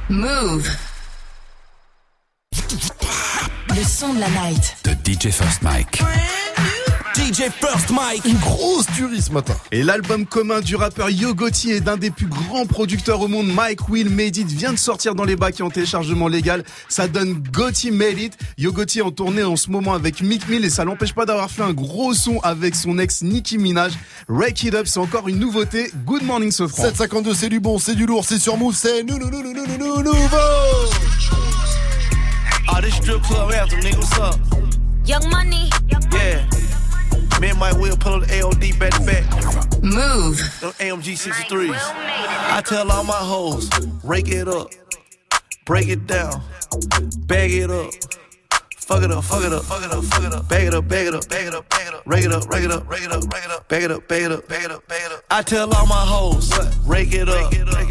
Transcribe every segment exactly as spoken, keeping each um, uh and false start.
Move. Le son de la night. De D J First Mike. D J First Mike. Une grosse tuerie ce matin. Et l'album commun du rappeur Yo Gotti et d'un des plus grands producteurs au monde, Mike Will Made It, vient de sortir dans les bacs et en téléchargement légal. Ça donne Gotti Made It. Yo Gotti est en tournée en ce moment avec Meek Mill et ça l'empêche pas d'avoir fait un gros son avec son ex Nicki Minaj. Wake It Up, c'est encore une nouveauté. Good morning, Sofran. sept cinquante-deux, c'est du bon, c'est du lourd, c'est sur Move, c'est nou nou nou nou nou nou nouveau. Oh, this strip club anthem, nigga, what's up? Young Money. Yeah. Me and Mike Will pull up the A O D back to back. Move. Them A M G sixty-threes. I tell all my hoes, rake it up, break it down, bag it up. Fuck it up, fuck it up, fuck it up, fuck it up. Bag it up, bag it up, bag it up, bag it up. Rake it up, rake it up, rake it up, rake it up. Bag it up, bag it up, bag it up, bag it up. I tell all my hoes, rake it up,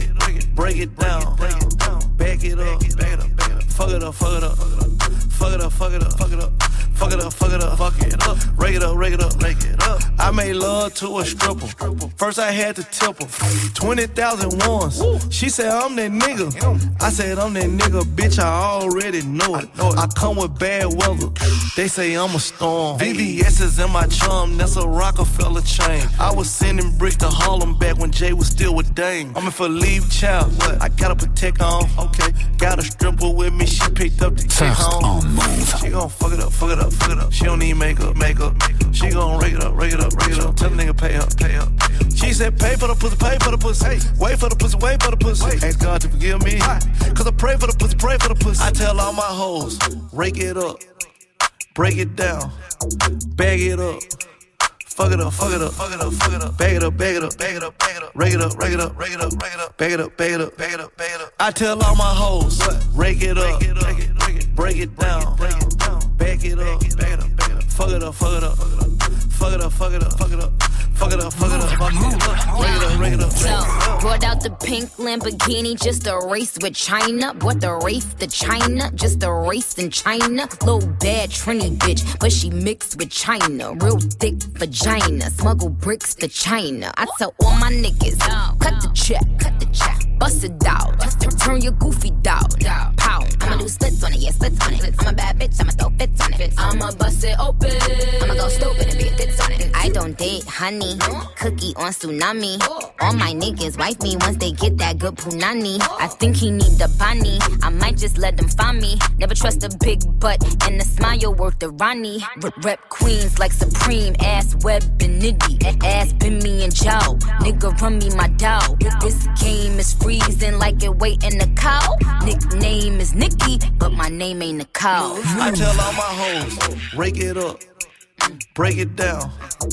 break it down, bag it up, bag it up, bag it up. Fuck it up, fuck it up, fuck it up, fuck it up, fuck it up. Fuck it up, fuck it up, fuck it up. Rake it up, rake it up, rake it up. I made love to a stripper. First I had to tip her twenty thousand ones. She said I'm that nigga. I said I'm that nigga, bitch, I already know it. I come with bad weather. They say I'm a storm. V V S is in my chum, that's a Rockefeller chain. I was sending bricks to Harlem back when Jay was still with Dame. I'm in for leave child. I gotta protect on. Okay, got a stripper with me. She picked up the kick home. On Move. She gon' fuck it up, fuck it up. Fuck it up. She don't need makeup, makeup. She gon' rake it up, rake it up, rake it up. Tell the nigga pay up, pay up. She said pay for the pussy, pay for the pussy. Wait for the pussy, wait for the pussy. Ask God to forgive me, cause I pray for the pussy, pray for the pussy. I tell all my hoes, rake it up, break it down, bag it up. Fuck it up, fuck it up, fuck it up, fuck it up. Bag it up, bag it up, bag it up, bag it up. Rake it up, rake it up, rake it up, rake it up. Bag it up, bag it up, bag it up, bag it up. I tell all my hoes, rake it up, break it down, bag it up, bag it up, bag it up. Fuck it up, fuck it up, fuck it up, fuck it up, fuck it up. Fuck it up, fuck it up, fuck it up. Rake it up, rake it up. So, brought out the pink Lamborghini just a race with China. Brought the Wraith to China, just a race in China. Little bad Trini bitch, but she mixed with China. Real thick vagina, smuggle bricks to China. I tell all my niggas, cut the check, cut the check. Bust it out, turn your goofy down. Pow, I'ma do splits on it, yeah, splits on it. I'm a bad bitch, I'ma throw fits on it. I'ma bust it open, I'ma go stupid and be fits on it. I don't date honey, cookie on tsunami. All my niggas wife me once they get that good punani. I think he need the bunny, I might just let them find me. Never trust a big butt and a smile worth the Ronnie. Rep queens like Supreme, ass Web and Nitty. Ass been me and Joe, nigga run me my dough. This game is freezing like it waiting a cow. Nickname is Nikki, but my name ain't a cow. I tell all my hoes, rake it up, break it down,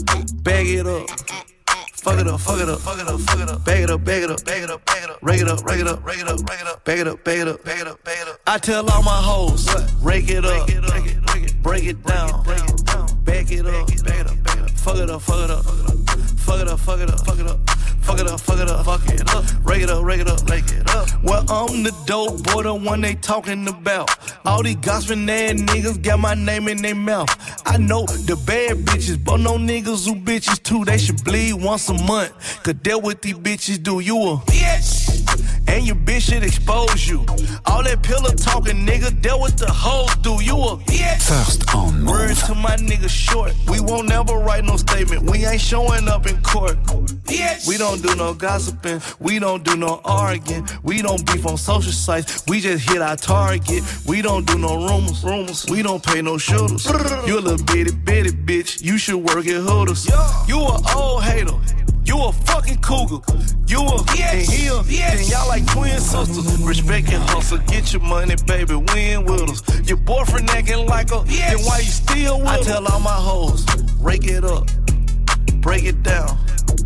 bag it up. Fuck it up, fuck it up, fuck it up, fuck it up. Bag it up, bag it up, bag it up, bag it up. Rake it up, rake it up, rake it up, rake it up. Bag it up, bag it up, bag it up, bag it up. I tell all my hoes, rake it up, break it down, bag it up, bag it up, bag it up. Fuck it up, fuck it up, fuck it up, fuck it up, fuck it up. Fuck it up, fuck it up, fuck it up. Rake it up, rake it up, rake it up. Well, I'm the dope boy, the one they talking about. All these gossiping ass niggas got my name in their mouth. I know the bad bitches, but no niggas who bitches too. They should bleed once a month. Cause that what these bitches do. You a bitch, and your bitch should expose you. All that pillow talking, nigga, that what the hoes do. You a bitch. First on Move. Word to my nigga short. We won't never write no statement. We ain't showing up in court. Bitch. We don't do no gossiping. We don't do no arguing. We don't beef on social sites. We just hit our target. We don't do no rumors. Rumors. We don't pay no shooters. You a little bitty bitty bitch. You should work at Hooters. You a old hater. You a fucking cougar. You a yes, and he a yes. Then y'all like twin sisters. Respect and hustle. Get your money, baby. Win with us. Your boyfriend acting like a yes. Then why you still with I her? Tell all my hoes, rake it up, break it down,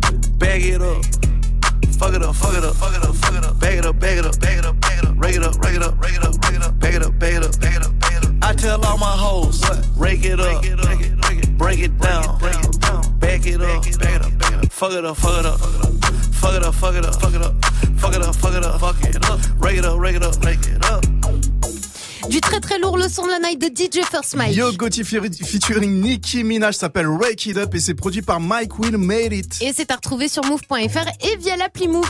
bag it up. Fuck it up, fuck it up, fuck it up, fuck it up. Bag it up, bag it up, bag it up, bag it up. Rake it up, rake it up, rake it up, rake it up. Bag it up, bag it up, bag it up, bag it up. I tell all my hoes, rake it up, break it down, bag it up, bag it up, bag it up. Fuck it up, fuck it up, fuck it up, fuck it up, fuck it up, fuck it up, fuck it up, fuck it up. Rake it up, rake it up, rake it up. Du très très lourd, le son de la night de D J First Mike. Yo Gotti featuring Nicki Minaj s'appelle Wake It Up et c'est produit par Mike Will Made It. Et c'est à retrouver sur move point f r et via l'appli Move.